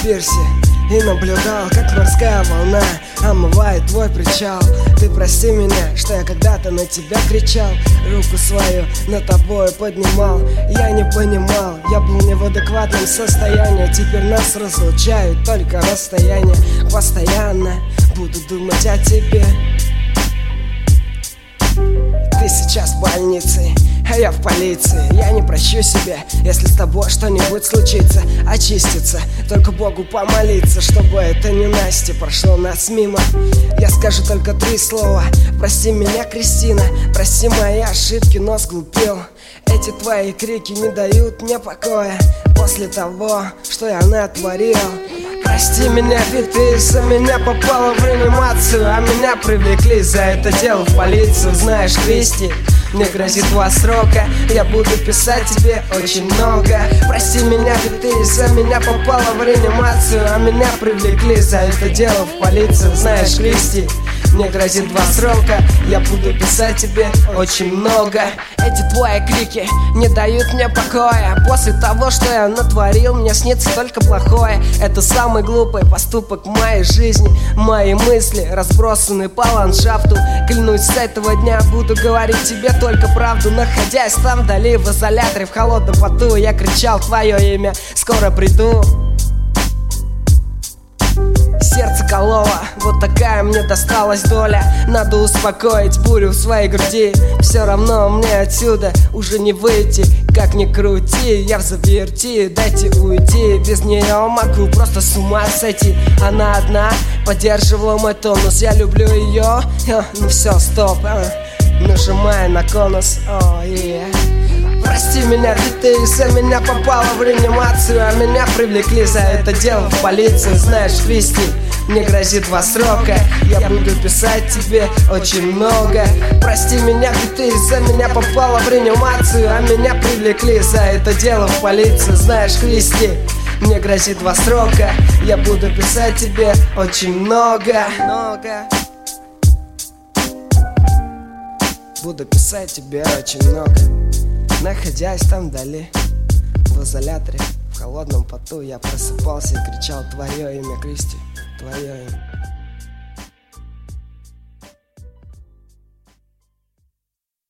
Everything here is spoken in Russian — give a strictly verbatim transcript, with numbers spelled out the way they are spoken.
пирсе и наблюдал, как морская волна омывает твой причал. Ты прости меня, что я когда-то на тебя кричал, руку свою над тобой поднимал. Я не понимал, я был не в адекватном состоянии. Теперь нас разлучают только расстояние. Постоянно буду думать о тебе. Ты сейчас в больнице, а я в полиции. Я не прощу себе, если с тобой что-нибудь случится. Очиститься, только Богу помолиться, чтобы это ненастье прошло нас мимо. Я скажу только три слова: прости меня, Кристина, прости мои ошибки, но сглупил. Эти твои крики не дают мне покоя после того, что я натворил. Прости меня, ведь ты из-за меня попала в реанимацию, а меня привлекли за это дело в полицию. Знаешь, Кристи, мне грозит два срока, я буду писать тебе очень много. Прости меня, ведь ты из-за меня попала в реанимацию, а меня привлекли за это дело в полицию. Знаешь, Кристи, мне грозит два срока, я буду писать тебе очень много. Эти твои крики не дают мне покоя после того, что я натворил, мне снится только плохое. Это самый глупый поступок в моей жизни. Мои мысли разбросаны по ландшафту. Клянусь, с этого дня буду говорить тебе только правду. Находясь там вдали в изоляторе, в холодном поту, я кричал твое имя: скоро приду. Сердце кололо, вот такая мне досталась доля. Надо успокоить бурю в своей груди. Все равно мне отсюда уже не выйти. Как ни крути, я в заперти, дайте уйти. Без нее могу просто с ума сойти. Она одна поддерживала мой тонус. Я люблю ее, ну все, стоп, нажимая на конус, о, oh, yeah. Прости меня, ведь ты из-за меня попала в реанимацию, а меня привлекли за это дело в полицию. Знаешь, Кристи, мне грозит два срока, я буду писать тебе очень много. Прости меня, ведь ты из-за меня попала в реанимацию, а меня привлекли за это дело в полицию. Знаешь, Кристи, мне грозит два срока, я буду писать тебе очень много. много. Буду писать тебе очень много. Находясь там вдали, в изоляторе, в холодном поту, я просыпался и кричал твое имя, Кристи, твое имя.